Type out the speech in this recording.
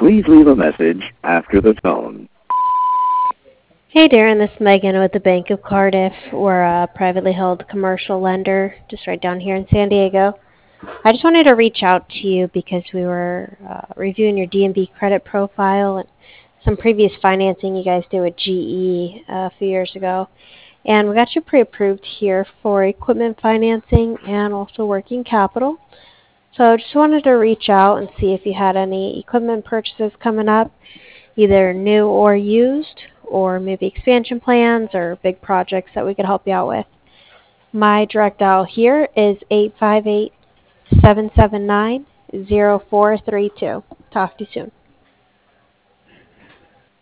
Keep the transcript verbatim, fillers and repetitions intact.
Please leave a message after the tone. Hey Darren, this is Megan with the Bank of Cardiff. We're a privately held commercial lender just right down here in San Diego. I just wanted to reach out to you because we were uh, reviewing your D and B credit profile and some previous financing you guys did with G E uh, a few years ago. And we got you pre-approved here for equipment financing and also working capital. So I just wanted to reach out and see if you had any equipment purchases coming up, either new or used, or maybe expansion plans or big projects that we could help you out with. My direct dial here is eight five eight, seven seven nine, zero four three two. Talk to you soon.